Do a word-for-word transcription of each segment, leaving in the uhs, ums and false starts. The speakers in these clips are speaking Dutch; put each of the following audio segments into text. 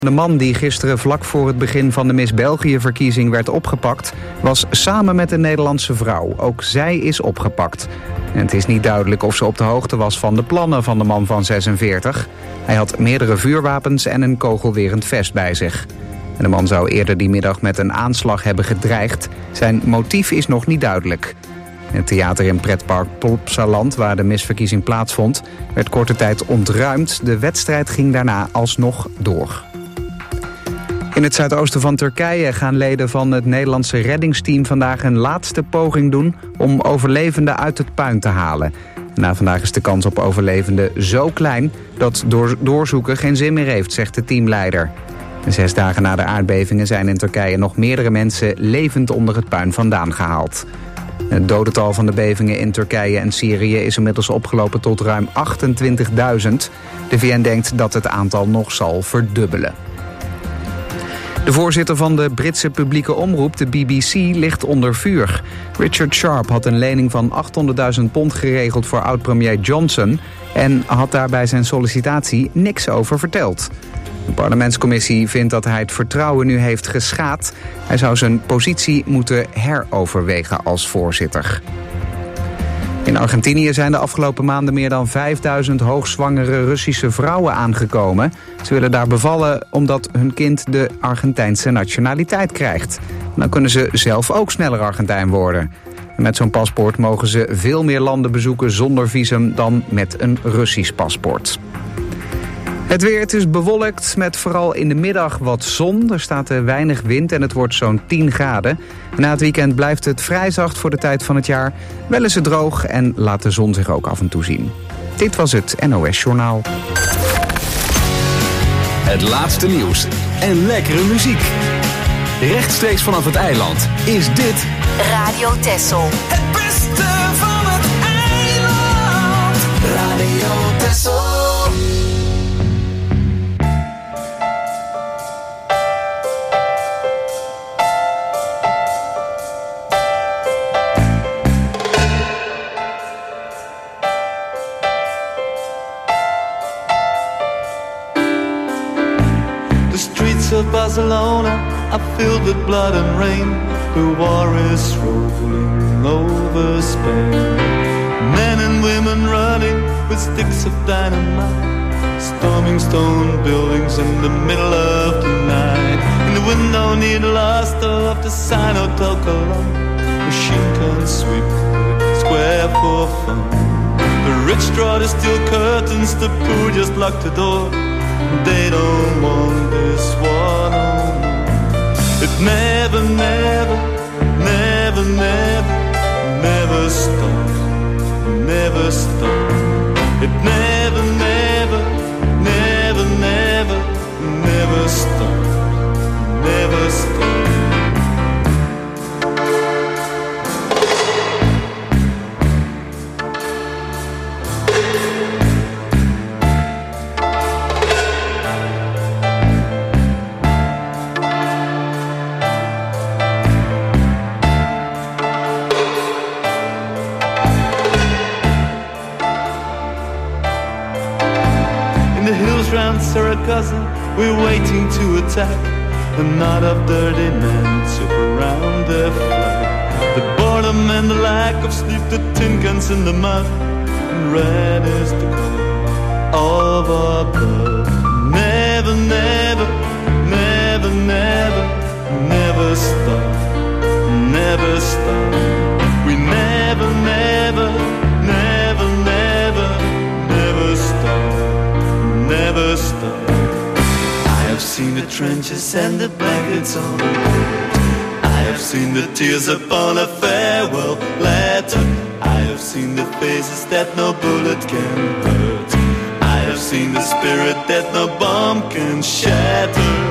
De man die gisteren vlak voor het begin van de Miss België-verkiezing werd opgepakt, was samen met een Nederlandse vrouw. Ook zij is opgepakt. En het is niet duidelijk of ze op de hoogte was van de plannen van de man van zesenveertig. Hij had meerdere vuurwapens en een kogelwerend vest bij zich. En de man zou eerder die middag met een aanslag hebben gedreigd. Zijn motief is nog niet duidelijk. Het theater in pretpark Plopsaland, waar de misverkiezing plaatsvond, werd korte tijd ontruimd. De wedstrijd ging daarna alsnog door. In het zuidoosten van Turkije gaan leden van het Nederlandse reddingsteam vandaag een laatste poging doen om overlevenden uit het puin te halen. Na vandaag is de kans op overlevenden zo klein dat door doorzoeken geen zin meer heeft, zegt de teamleider. Zes dagen na de aardbevingen zijn in Turkije nog meerdere mensen levend onder het puin vandaan gehaald. Het dodental van de bevingen in Turkije en Syrië is inmiddels opgelopen tot ruim achtentwintigduizend. De V N denkt dat het aantal nog zal verdubbelen. De voorzitter van de Britse publieke omroep, de B B C, ligt onder vuur. Richard Sharp had een lening van achthonderdduizend pond geregeld voor oud-premier Johnson en had daar bij zijn sollicitatie niks over verteld. De parlementscommissie vindt dat hij het vertrouwen nu heeft geschaad. Hij zou zijn positie moeten heroverwegen als voorzitter. In Argentinië zijn de afgelopen maanden meer dan vijfduizend hoogzwangere Russische vrouwen aangekomen. Ze willen daar bevallen omdat hun kind de Argentijnse nationaliteit krijgt. Dan kunnen ze zelf ook sneller Argentijn worden. En met zo'n paspoort mogen ze veel meer landen bezoeken zonder visum dan met een Russisch paspoort. Het weer, het is bewolkt met vooral in de middag wat zon. Er staat weinig wind en het wordt zo'n tien graden. Na het weekend blijft het vrij zacht voor de tijd van het jaar. Wel is het droog en laat de zon zich ook af en toe zien. Dit was het N O S Journaal. Het laatste nieuws en lekkere muziek. Rechtstreeks vanaf het eiland is dit Radio Texel. Het beste van het eiland. Radio Texel. Of Barcelona are filled with blood and rain. The war is rolling over Spain. Men and women running with sticks of dynamite, storming stone buildings in the middle of the night. In the window near the last of the sign Hotel Colón, machine gun sweep the square for fun. The rich draw the steel curtains, the poor just lock the door. They don't want this war no more. It never, never, never, never, never stops, never stops. It never, never, never, never, never stops, never stops. Saragossa, we're waiting to attack. A knot of dirty men to around their flag. The boredom and the lack of sleep, the tin cans in the mud, and red is the color of our blood. Never, never, never, never, never stop, never stop. We never, never, never, never, never stop, never stop. I have seen the trenches and the blankets on the road. I have seen the tears upon a farewell letter. I have seen the faces that no bullet can hurt. I have seen the spirit that no bomb can shatter.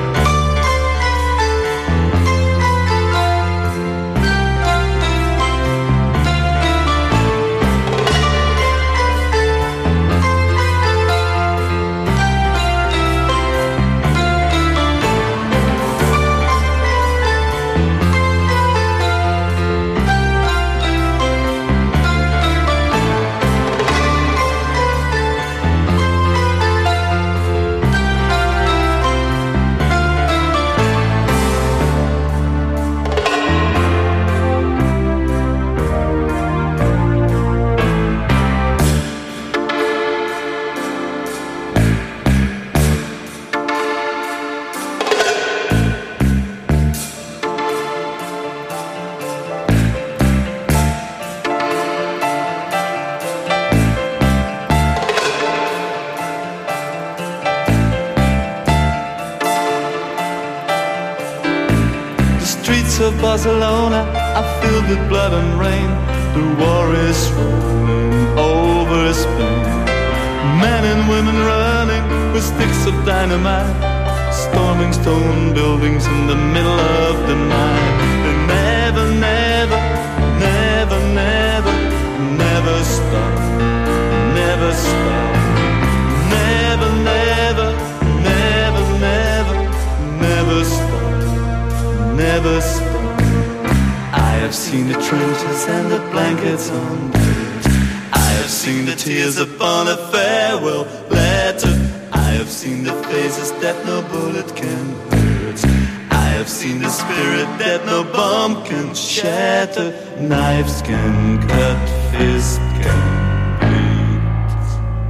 streets of Barcelona are filled with blood and rain. The war is rolling over Spain. Men and women running with sticks of dynamite, storming stone buildings in the middle of the night. They never, never, never, never, never stop, never stop. Never, never, never, never, never stop, never stop. I have seen the trenches and the blankets on beds. I have seen the tears upon a farewell letter. I have seen the faces that no bullet can hurt. I have seen the spirit that no bomb can shatter. Knives can cut, fists can bleed.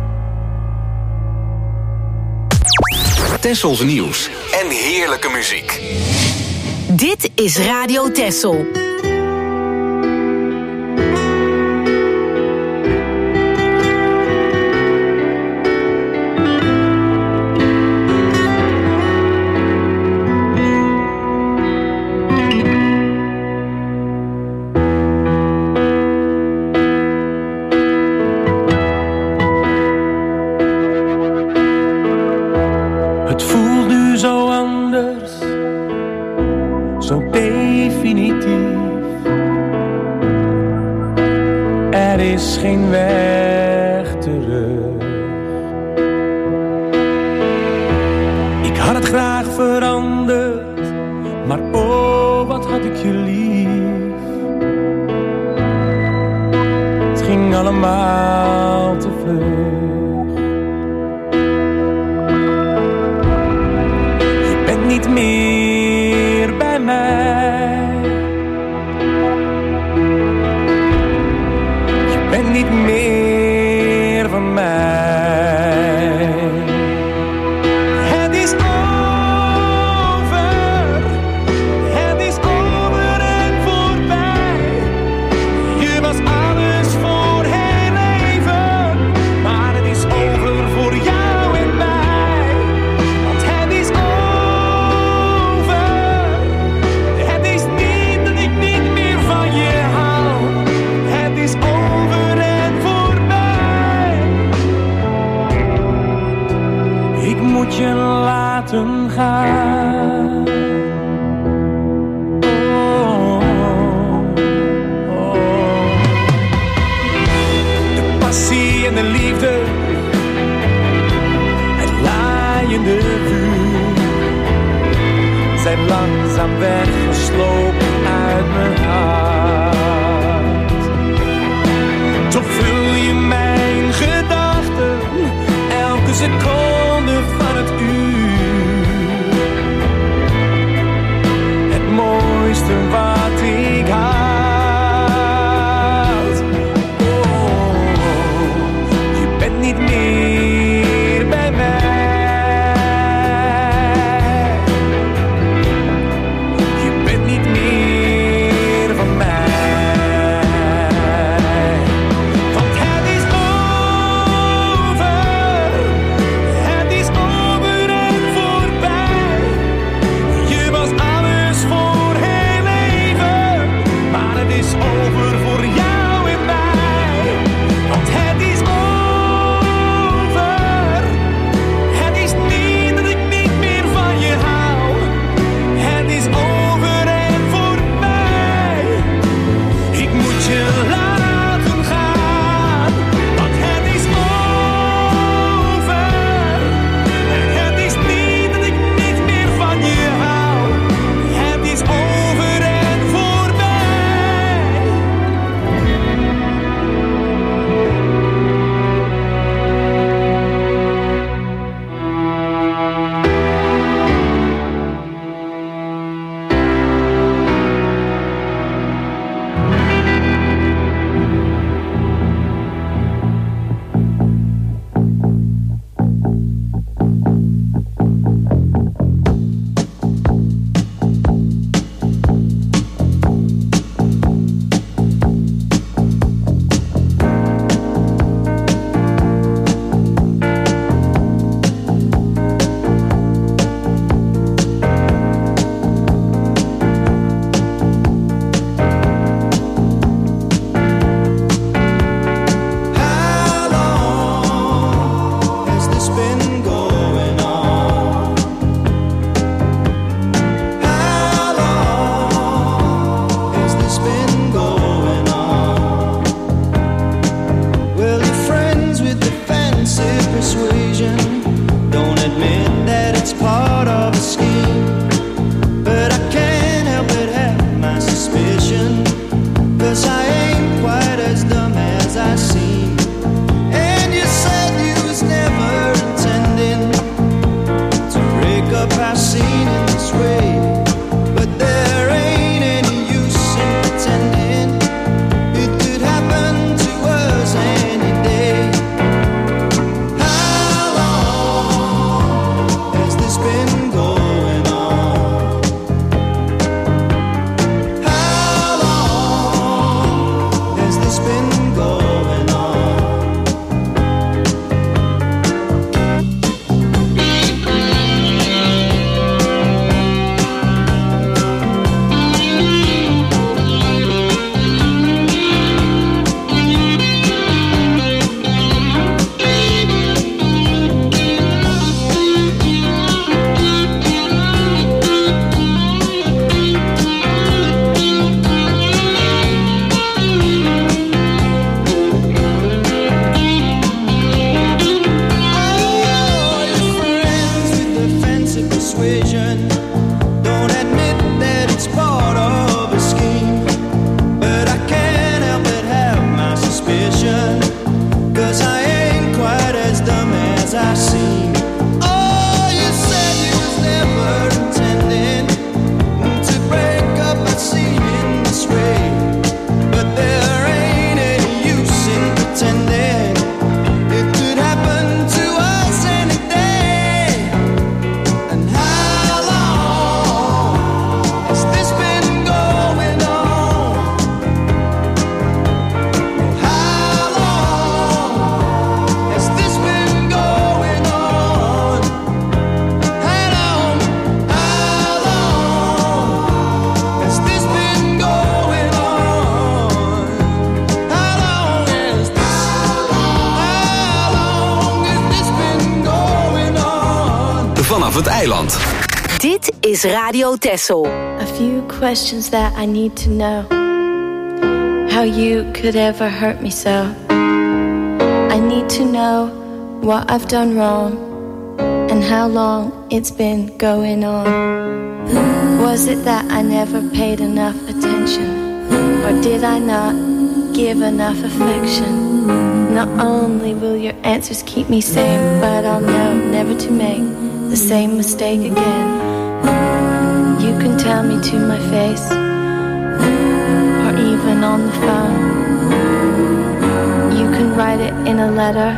Tessels nieuws en heerlijke muziek. Dit is Radio Tessel. Van I've seen in this way. But there ain't any use in pretending it could happen to us any day. How long has this been going on? How long has this been going on? Don't admit that it's part of a scheme, but I can't help but have my suspicion, 'cause I ain't quite as dumb as I seem. Oh, you said you was never intending to break up my scene in this way, but there ain't any use in pretending it could happen to us any day. And how long has this been going on? How long has this been going on? How long, how long has this been going on? How long has this, how long has this been going on? Vanaf het eiland. Dit is Radio Texel. A few questions that I need to know. How you could ever hurt me so. I need to know what I've done wrong and how long it's been going on. Was it that I never paid enough attention, or did I not give enough affection? Not only will your answers keep me sane, but I'll know never to make the same mistake again. You can tell me to my face, or even on the phone. You can write it in a letter.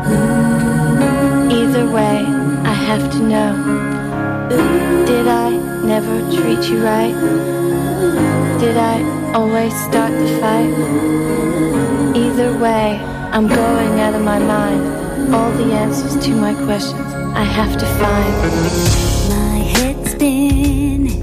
Either way, I have to know. Did I never treat you right? Did I always start the fight? Either way, I'm going out of my mind. All the answers to my questions I have to find. My head's spinning.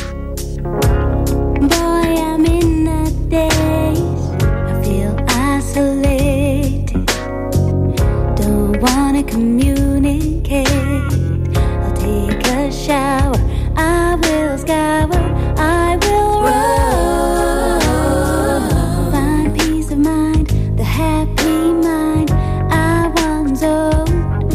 Boy, I'm in a daze. I feel isolated. Don't wanna communicate. I'll take a shower. I will scour. I will run. Find peace of mind, the happy mind I once owned.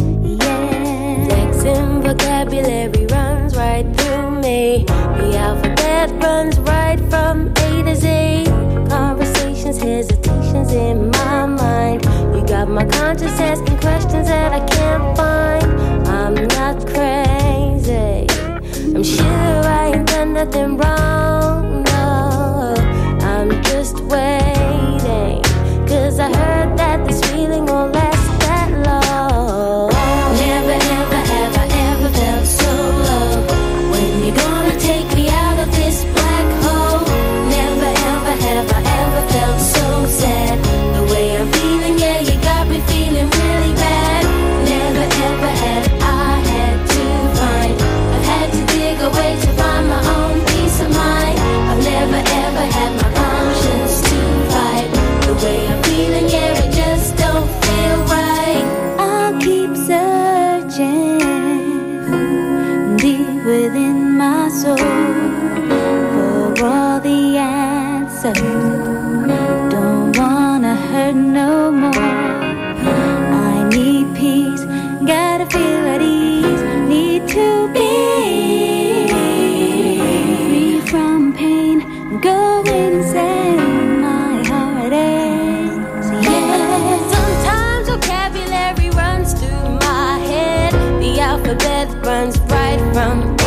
Vocabulary runs right through me. The alphabet runs right from A to Z. Conversations, hesitations in my mind. You got my conscience asking questions that I can't find. I'm not crazy. I'm sure I ain't done nothing wrong. No, I'm just waiting. 'Cause I heard that this feeling won't last that long. Never ever have I ever felt so low. When you gonna take me out of this black hole? Never ever have I ever felt so sad. The way I'm feeling, yeah, you got me feeling really bad. Never ever had I had to find. I've had to dig away to find my own peace of mind. I've never ever had my conscience to fight. The way I'm feeling, yeah, it just don't feel right. I'll keep searching deep within my soul for all the answers. Don't wanna hurt no more. I need peace, gotta feel at ease. Need to be free from pain, going insane. My heart aches, yeah. Sometimes vocabulary runs through my head. The alphabet runs right from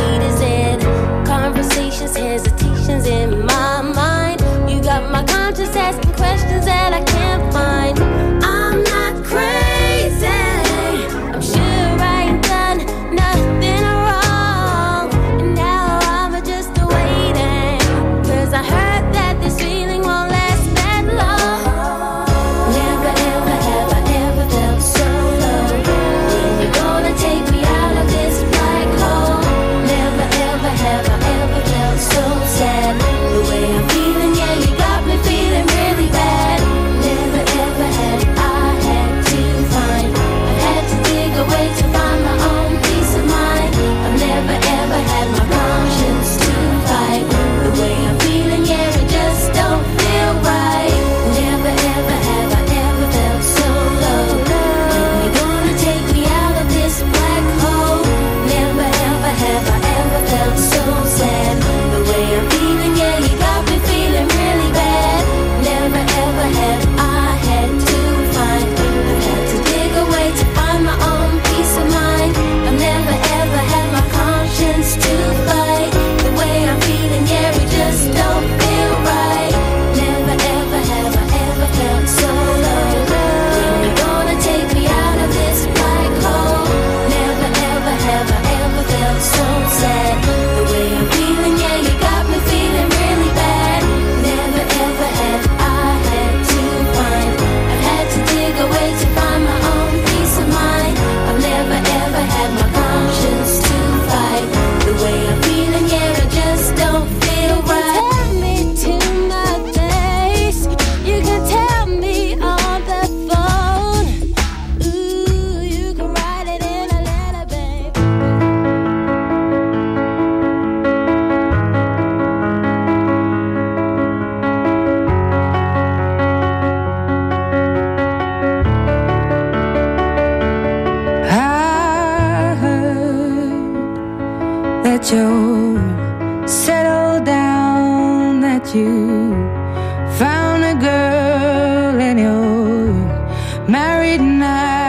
that you're settled down, that you found a girl and you're married now.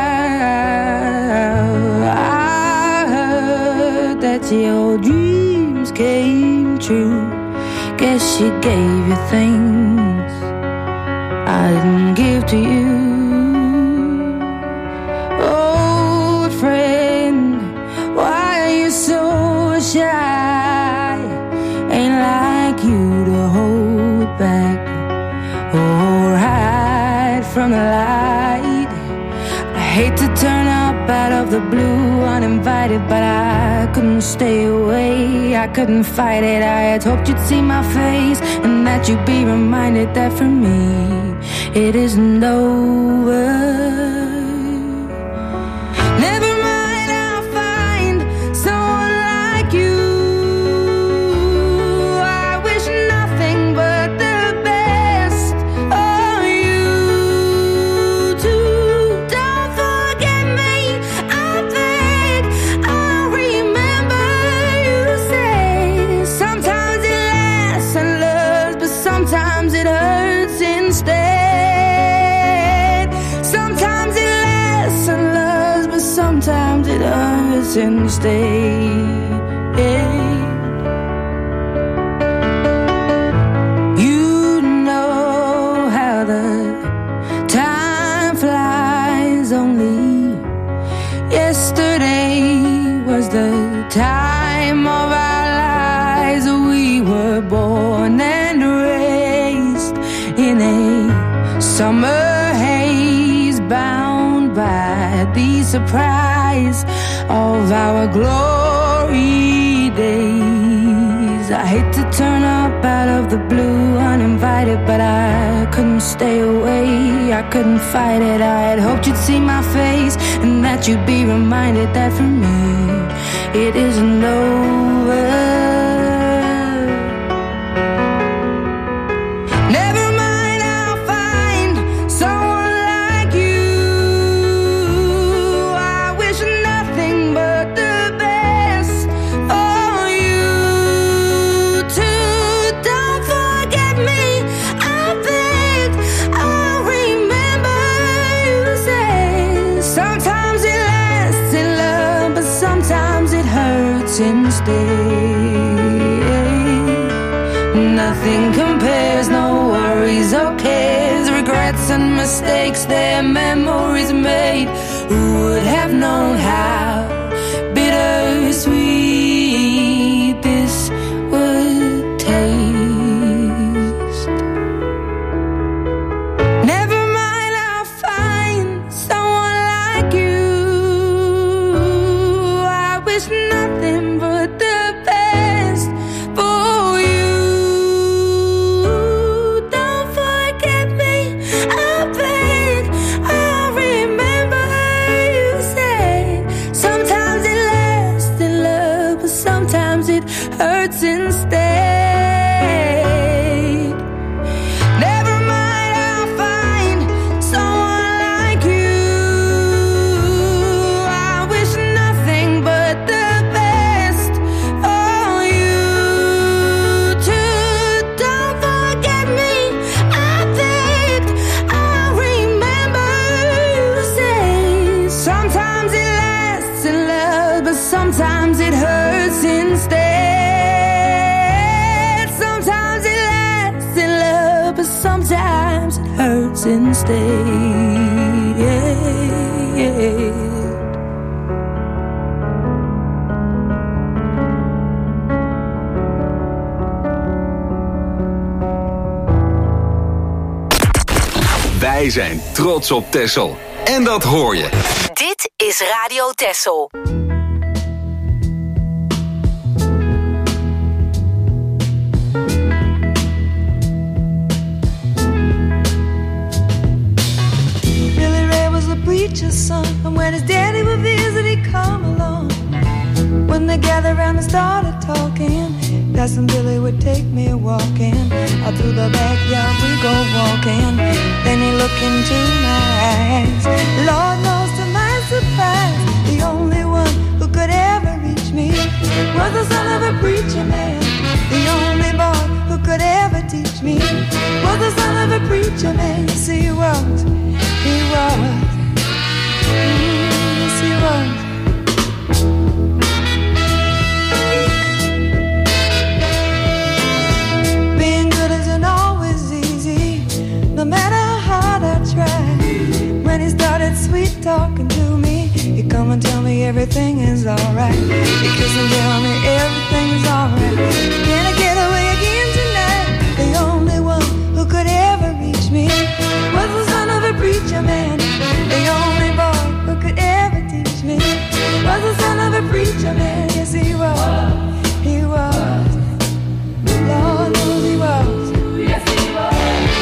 I heard that your dreams came true. Guess she gave you things I didn't give to you. Old friend, why are you so shy? Ain't like you to hold back or hide from the light. I hate to turn up out of the blue uninvited, but I couldn't stay away, I couldn't fight it. I had hoped you'd see my face and that you'd be reminded that for me it isn't over. Never mind, I'll find someone like you. I wish nothing but the best of you too. Don't forget me, I beg. I remember you say sometimes it lasts and loves, but sometimes it hurts instead. Sometimes it lasts and loves, but sometimes it hurts instead. You know how the time flies. Only yesterday was the time of our lives. We were born and raised in a summer haze, bound by the surprise of our glory days. I hate to turn up out of the blue uninvited, but I couldn't stay away, I couldn't fight it. I had hoped you'd see my face and that you'd be reminded that for me it isn't over. Nothing compares, no worries or cares, regrets and mistakes, their memories made. Who would have known how bittersweet this would taste? Never mind, I'll find someone like you. I wish nothing but the best for you. Don't forget me, I beg. I remember you say sometimes it lasts in love, but sometimes it hurts instead. Never mind, I'll find someone like you. I wish nothing but the best for you too. Don't forget me, I beg. I remember you say sometimes it lasts in love, but sometimes it hurts instead. Sometimes it lasts in love, but sometimes it hurts instead. Yeah. Wij zijn trots op Texel. En dat hoor je. Dit is Radio Texel. Billy Ray was a preacher's son, and when his daddy would visit, he'd come along. When they gathered around and started talking, Cousin Billy would take me walking. Out through the backyard we go walking. Then he looked into my eyes. Lord knows to my surprise, the only one who could ever reach me was the son of a preacher man. The only boy who could ever teach me was the son of a preacher man. Yes, he was, he was, yes, he was. Being good isn't always easy, no matter how hard I try. When he started sweet talking to me, he'd come and tell me everything is alright. He'd kiss and tell me everything is alright. Can I get away again tonight? The only one who could ever reach me was the son of a preacher man. The only boy who could ever teach me was the son of a preacher man. Yes, he was, he was, Lord knows he was. Yes, he was.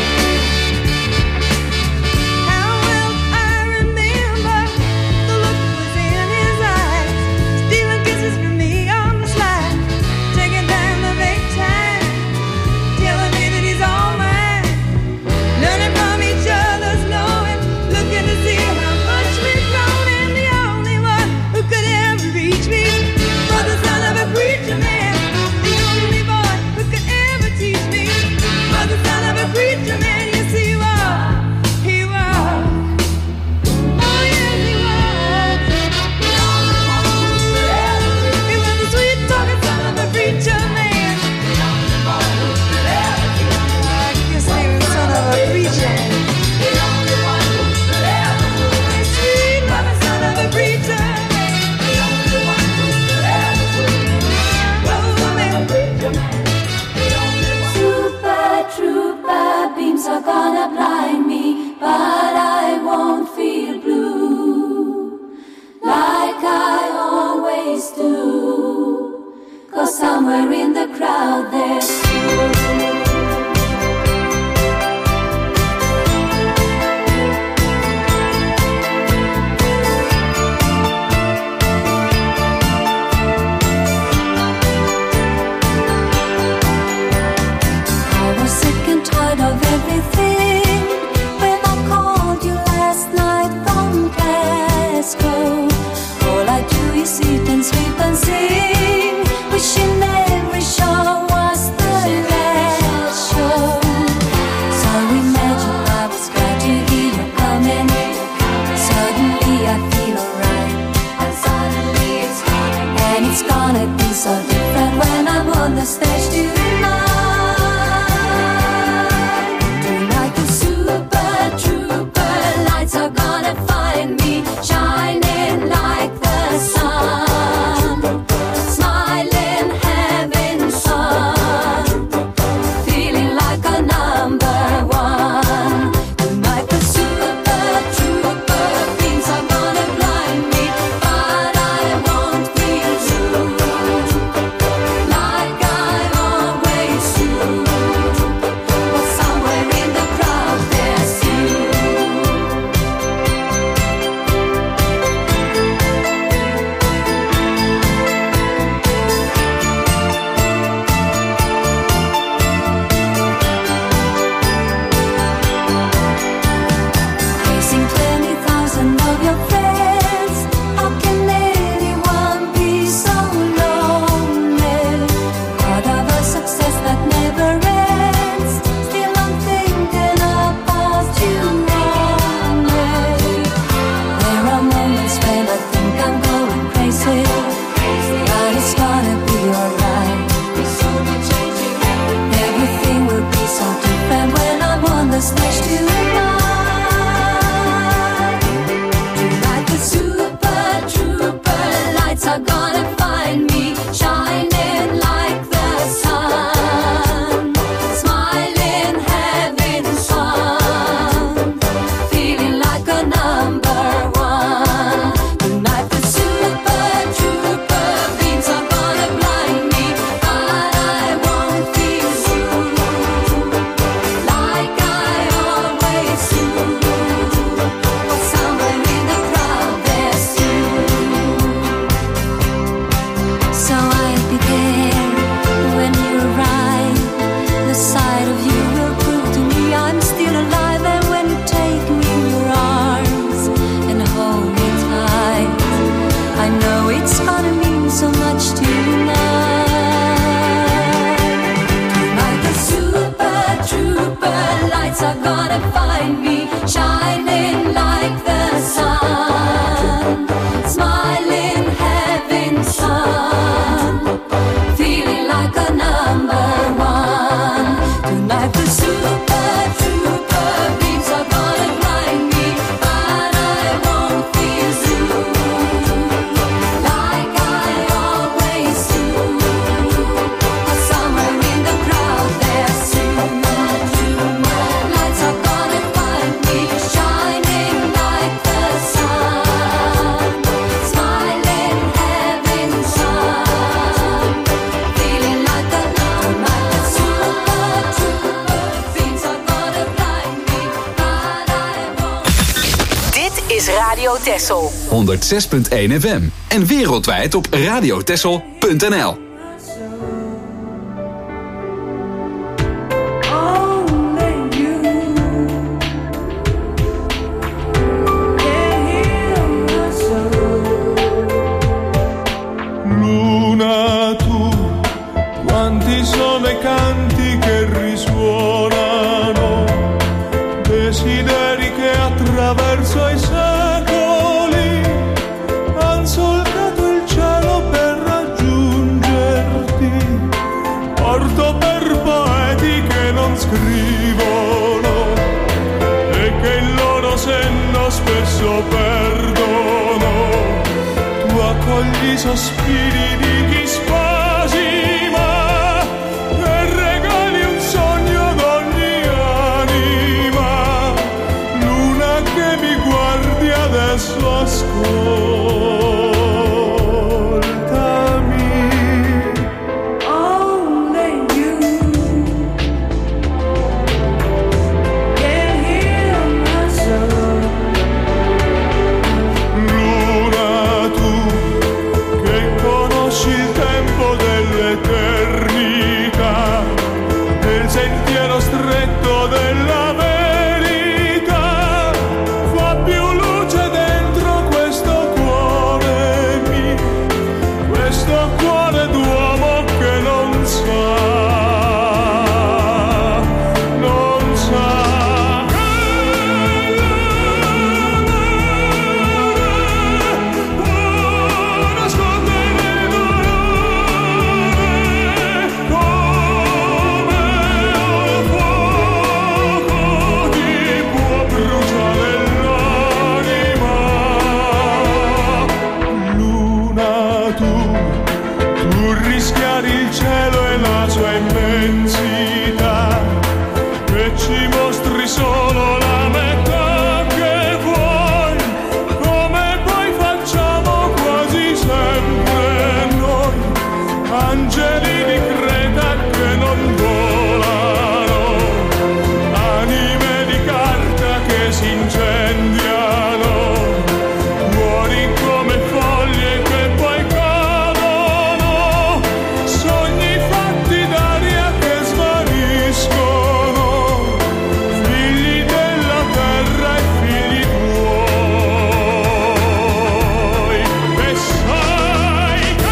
Are gonna blind me, but I won't feel blue like I always do, 'cause somewhere in the crowd there's you. Sit and sleep and sing, wishing every show was the last show. So imagine I was glad to hear you coming. Suddenly I feel alright, and suddenly it's coming. And it's gonna be so different when I'm on the stage tonight. Tonight the super trooper lights are gonna find me shining like the sun, smiling, having fun, feeling like a number one. Tonight the super trooper beams are gonna blind me, but I won't feel true like I always lights are gonna find me shining like the sun, smiling, having fun, feeling like a number one. Tonight the super trooper beams are gonna blind me, but I won't feel zoo like I always do. Somewhere in the crowd there's lights are gonna find me shining like the sun, smiling, having fun, feeling like a like the super trooper beams are gonna blind me, but I won't. Dit is Radio Texel. honderdzes punt één F M. En wereldwijd op radiotexel punt n l. Luna, tu, quanti sono i canti che risuonano, desideri che attraverso i secoli han solcato il cielo per raggiungerti. Porto per poeti che non scrivono e che il loro senno spesso perdono. Tu accogli i sospiri di chi spasima e regali un sogno ad ogni anima. Luna che mi guardi adesso, ascoltami. Only you can heal my soul. Luna, tu che conosci il tempo dell'eternità, del sentiero stretto della verità, fa più luce dentro questo cuore mio, questo cuore d'uomo che non sa, non sa. Nascondere dolore come un fuoco ti può bruciare l'anima. Luna, tu, tu rischiari il cielo e la sua immensità, che ci mostri solo la metà che vuoi, come poi facciamo quasi sempre noi, angeli di Creta che non volano, anime di carta che si incendiano, cuori come foglie che poi cadono, sogni fatti d'aria che svaniscono, figli della terra e figli tuoi. E sai che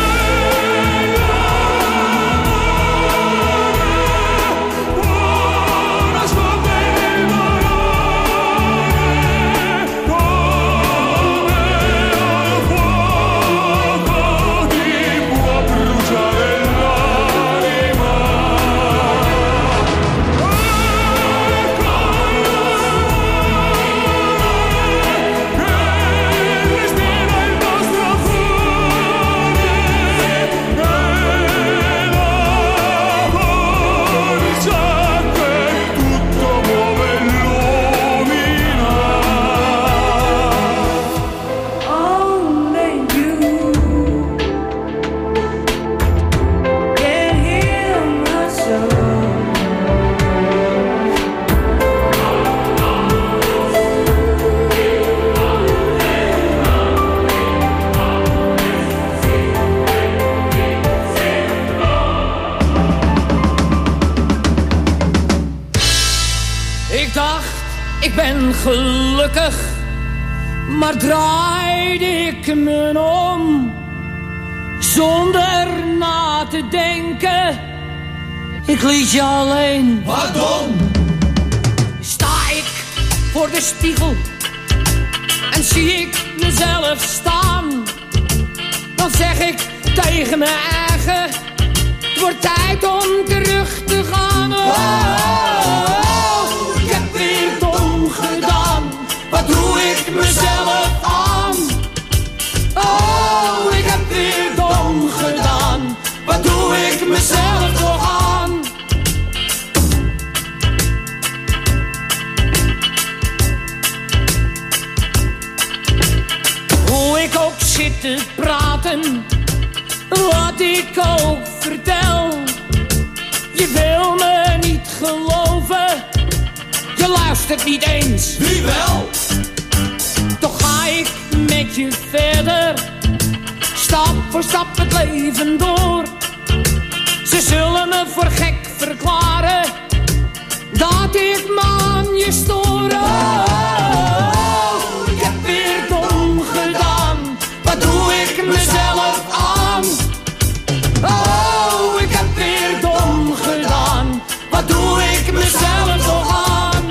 l'amore può nascondere il dolore come un fuoco ti può bruciare l'anima. Che ristina il nostro cuore, che la forza che tutto muove illumina. Only you can heal my soul. Ik dacht, ik ben gelukkig, maar draaide ik me om, zonder na te denken. Ik liet je alleen. Wat dan? Sta voor de spiegel en zie ik mezelf staan, dan zeg ik tegen mijn eigen, het wordt tijd om terug te gaan. Oh, oh, oh, ik heb weer dom gedaan, wat doe ik mezelf aan? Oh, ik heb weer dom gedaan, wat doe ik mezelf toch aan? Hoe ik ook zit te praten, wat ik ook vertel, je wil me niet geloven, je luistert niet eens. Wie wel? Toch ga ik met je verder, stap voor stap het leven door. Ze zullen me voor gek verklaren, dat ik me aan je stoor. Oh, oh, oh, ik heb weer dom gedaan, wat doe ik mezelf aan? Oh, ik heb weer dom gedaan, wat doe ik mezelf toch aan?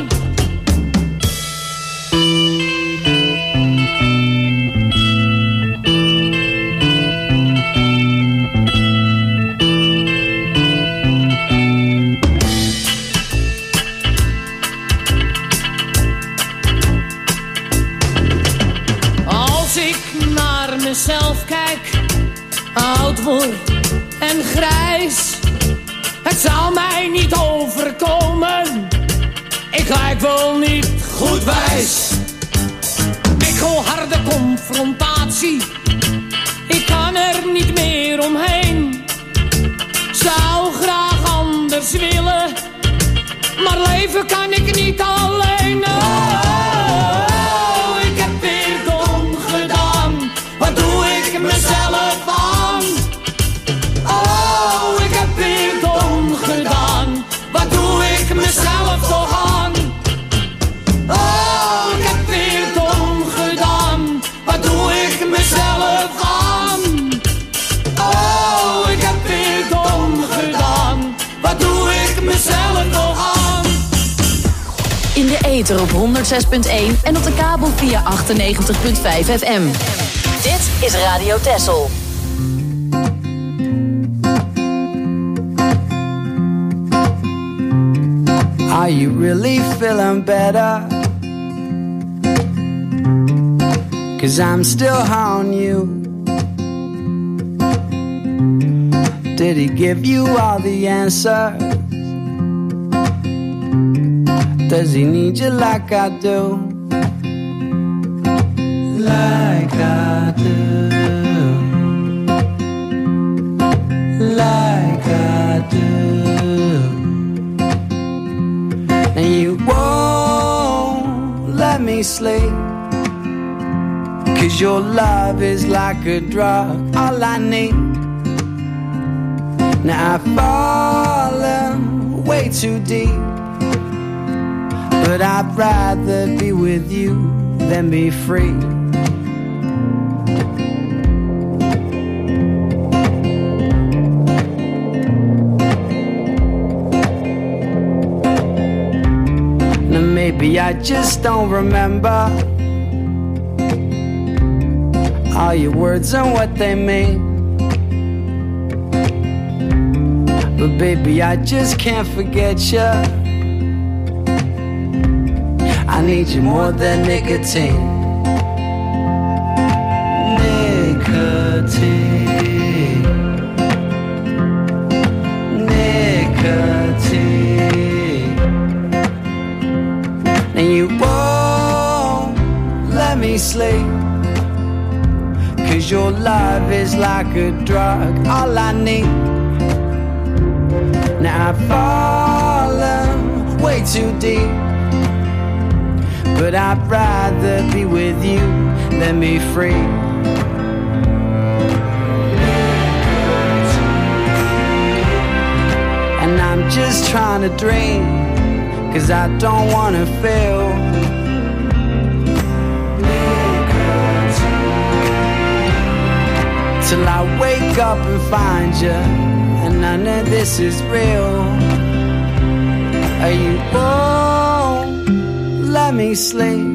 Als ik naar mezelf kijk, oud word en grijs, het zou mij niet overkomen, ik lijk wel niet goed wijs. Ik wil harde confrontatie, ik kan er niet meer omheen. Zou graag anders willen, maar leven kan ik niet alleen. Oh, oh, ik heb weer dom gedaan, wat doe ik mezelf aan? Oh, ik heb weer dom gedaan, wat doe ik mezelf toch aan? Oh, ik heb weer dom gedaan, wat doe ik mezelf aan? Oh, ik heb weer dom gedaan, wat doe ik mezelf toch aan? In de ether op honderd zes punt één en op de kabel via achtennegentig punt vijf F M. Dit is Radio Texel. Are you really feeling better? 'Cause I'm still on you. Did he give you all the answers? Does he need you like I do? Like I do. Like I do. And you won't let me sleep, 'cause your love is like a drug, all I need. Now I've fallen way too deep, but I'd rather be with you than be free. Now maybe I just don't remember all your words and what they mean, but baby I just can't forget you. I need you more than nicotine. Nicotine. Nicotine. And you won't let me sleep, 'cause your love is like a drug, all I need. Now I've fallen way too deep, but I'd rather be with you than be free. And I'm just trying to dream, 'cause I don't wanna feel. Till I wake up and find you, and none of this is real. Are you won't let me sleep.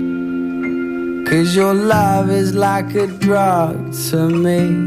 'Cause your love is like a drug to me.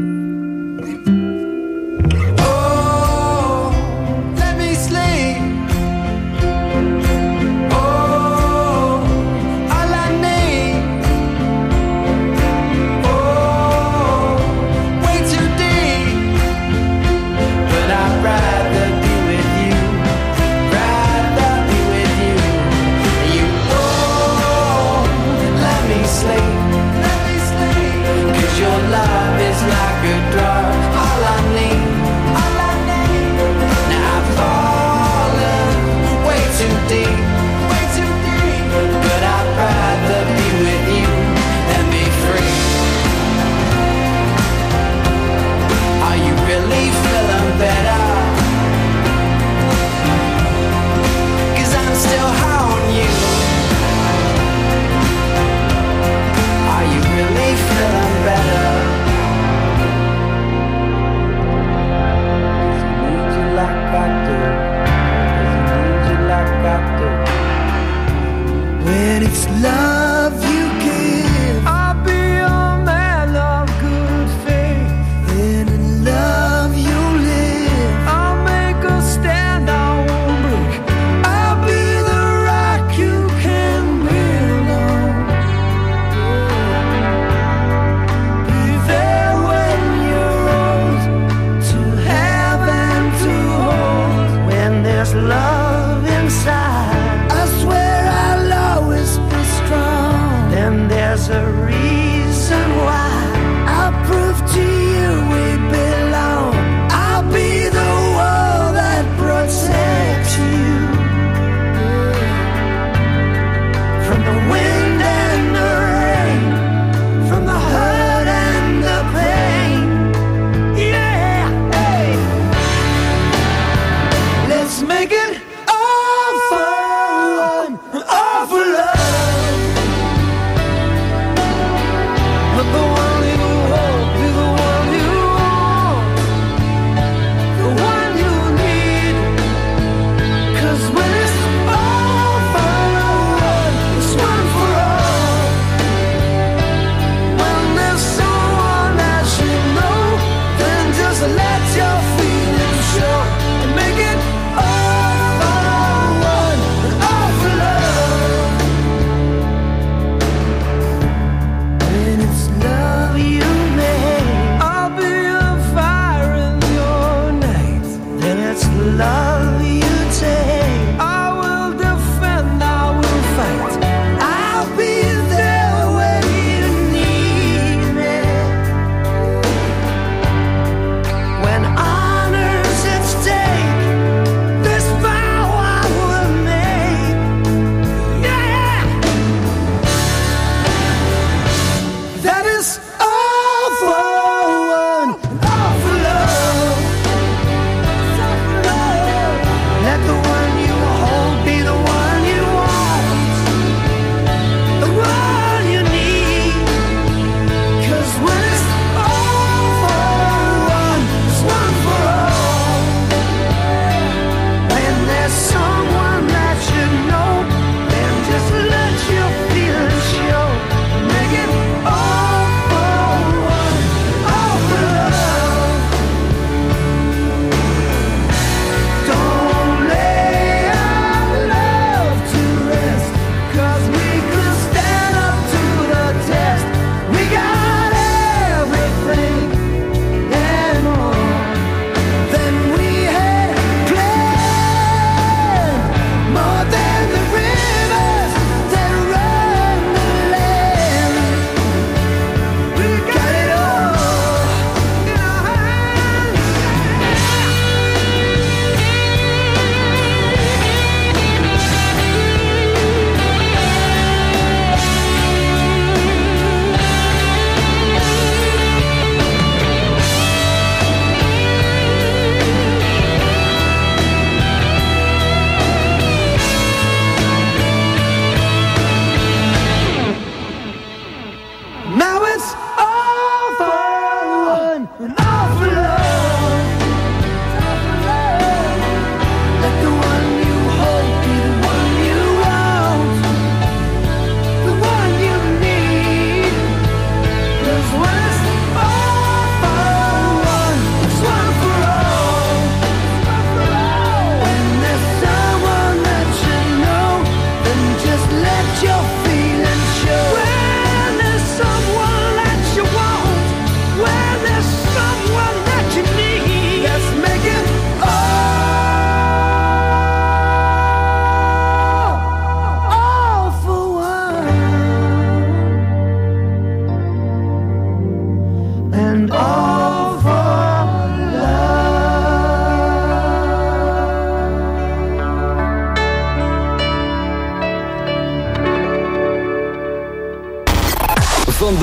The one you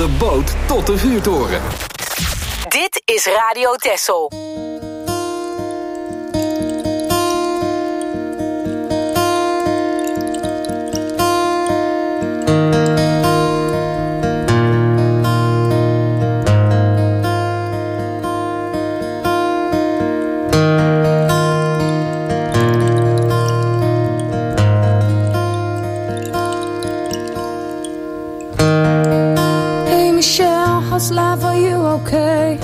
de boot tot de vuurtoren. Dit is Radio Texel. How's life, are you okay?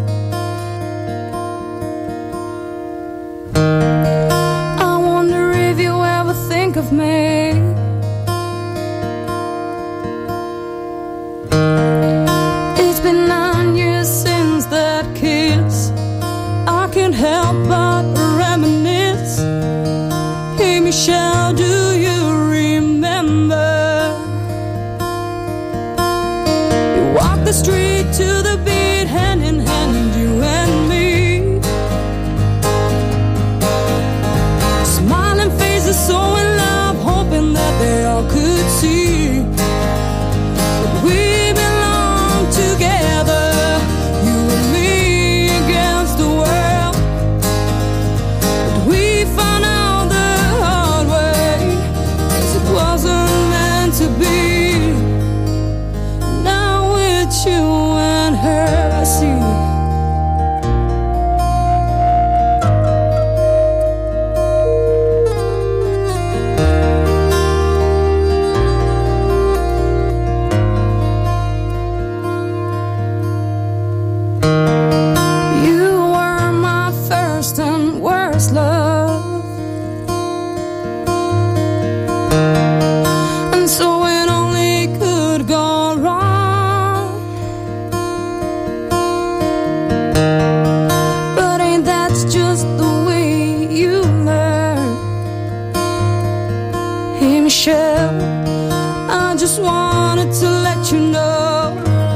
I wonder if you ever think of me. It's been nine years since that kiss. I can't help but reminisce. Hey Michelle, do you remember? You walked the street to the beat, hand in hand, you and me. Smiling faces, so in love, hoping that they all could see that we belong together, you and me against the world. But we found out the hard way, 'cause it wasn't meant to be. Now with you and her, I see. You were my first and worst love, and so it only could go wrong. But ain't that just the way you learn? Hey Michelle, I just wanted to let you know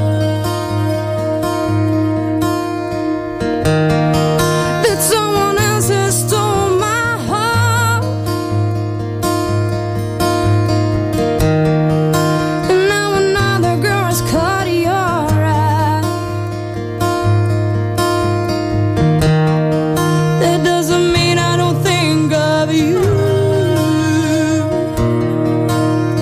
that someone else has stole my heart, and now another girl has caught your eye. That doesn't mean I don't think of you.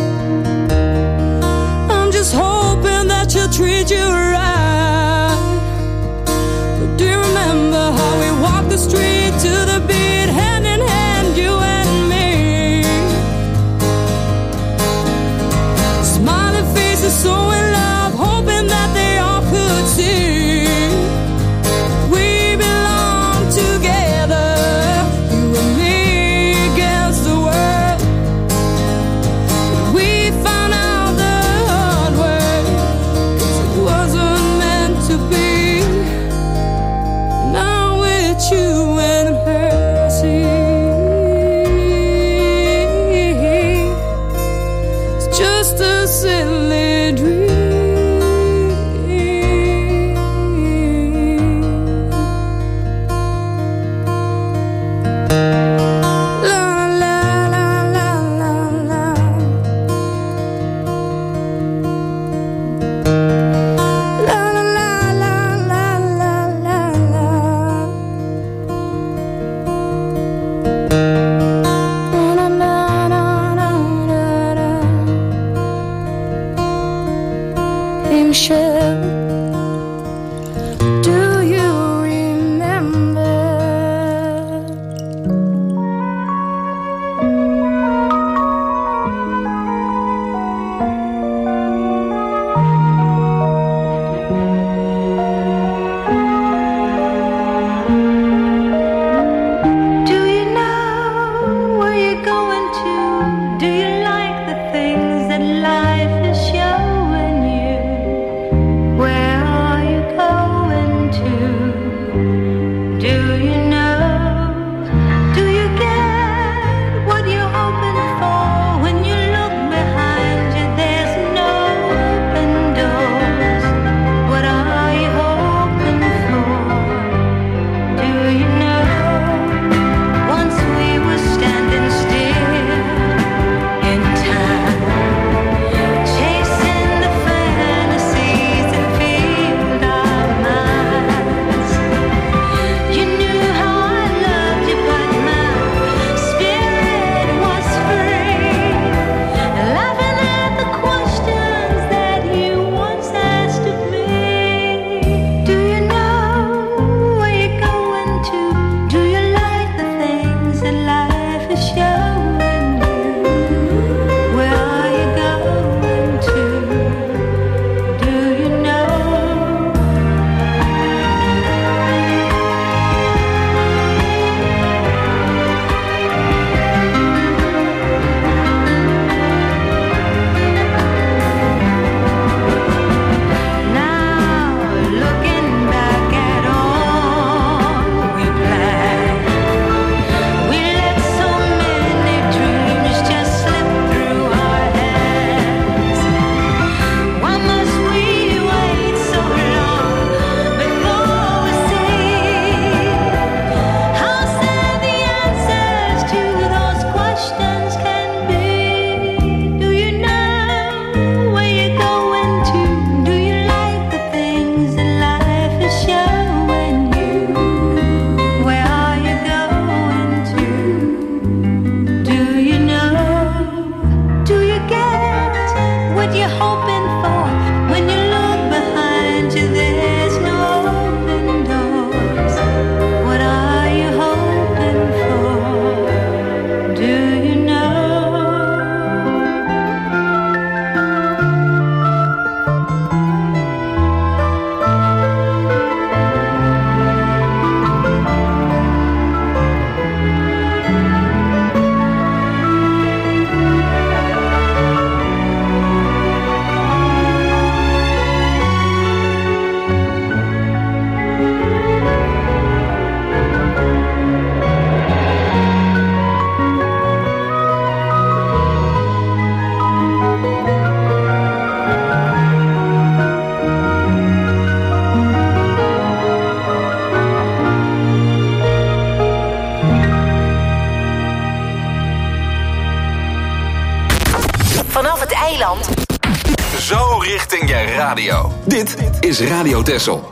het eiland. Zo richting je radio. Dit is Radio Texel.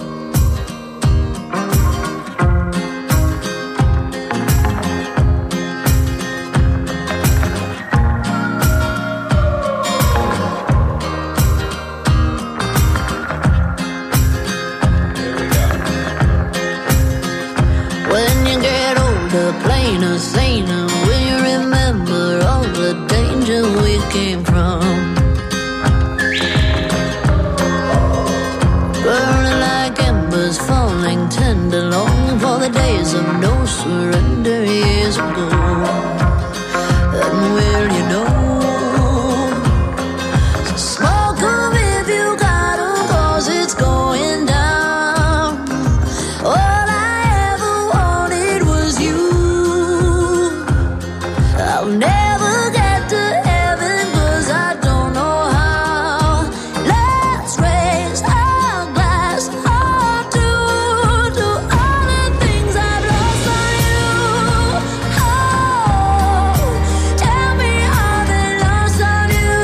When you get older, plainer, saner, will you remember all the danger we came from? Burning like embers, falling tender, longing for the days of no surrender years ago. And will you know? So smoke 'em if you got 'em, 'cause it's going down. All I ever wanted was you. I'll never get to heaven 'cause I don't know how. Let's raise our glass or two to all the things I've lost on you. Oh, tell me how they lost on you.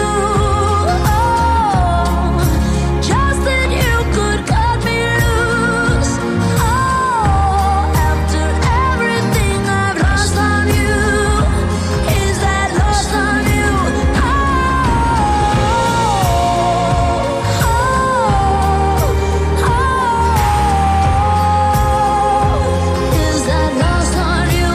Oh, just that you could cut me loose. Oh, after everything I've lost on you, is that lost on you? Oh, oh, oh, is that lost on you?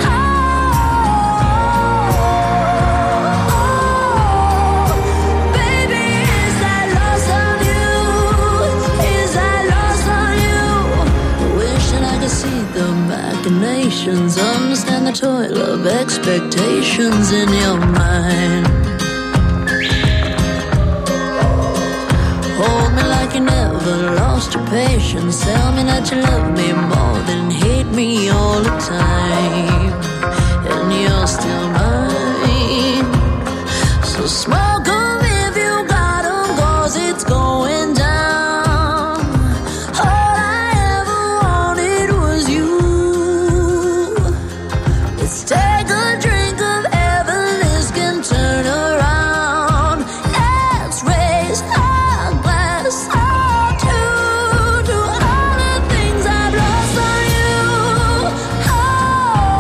Oh, baby, is that lost on you? Is that lost on you? Wishing I could see the machinations, understand the toil of expectations in your mind. Hold me like you never lost your patience. Tell me that you love me more than hate me all the time. And you're still mine. So smoke 'em if you got 'em, 'cause it's going down. All I ever wanted was you. Let's take a drink of heaven, this can turn around. Let's raise our glass or two to all the things I've lost on you. Oh,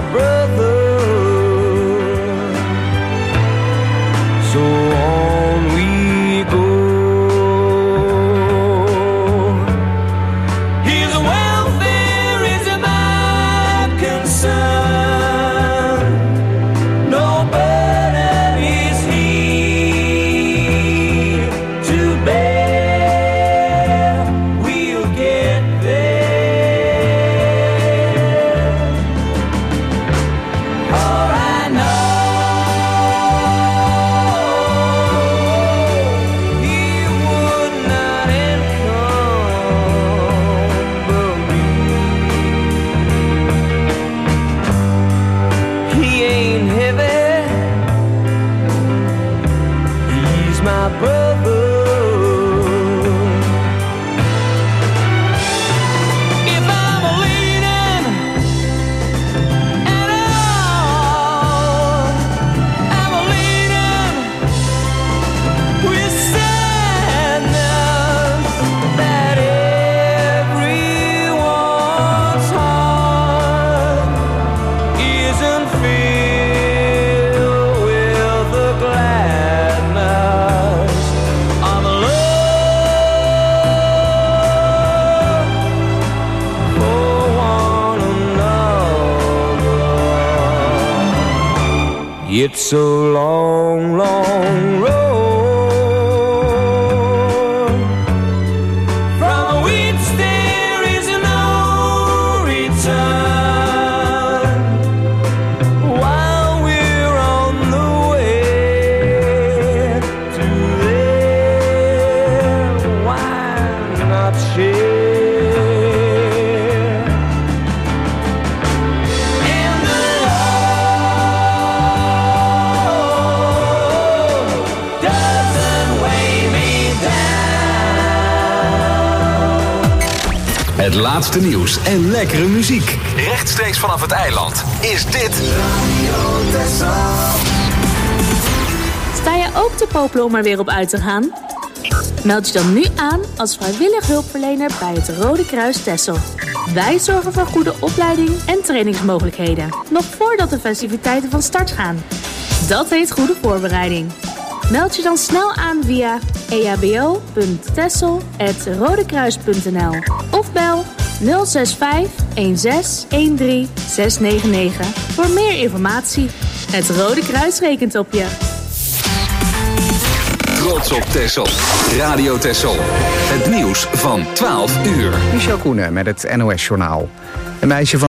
brother. So on we go. His welfare is my concern. No burden is he to bear. We'll get there. For I know he would not encumber me. He ain't heavy. He's my brother. If I'm leaning at all, I'm leaning with sadness that everyone's heart isn't filled with the gladness of love for one another. It's a long, long road from which there is no return. While we're on the way to there, why not share? And the road doesn't weigh me down. Het laatste nieuws en lekkere muziek. Rechtstreeks vanaf het eiland is dit Sta je ook te popelen om er weer op uit te gaan? Meld je dan nu aan als vrijwillig hulpverlener bij het Rode Kruis Texel. Wij zorgen voor goede opleiding en trainingsmogelijkheden, nog voordat de festiviteiten van start gaan. Dat heet goede voorbereiding. Meld je dan snel aan via e h b o punt texel apenstaartje rodekruis punt n l of bel nul zes vijf een zes een drie zes negen negen voor meer informatie. Het Rode Kruis rekent op je. Trots op Texel. Radio Texel. Het nieuws van twaalf uur. Michel Koenen met het N O S-journaal. Een meisje van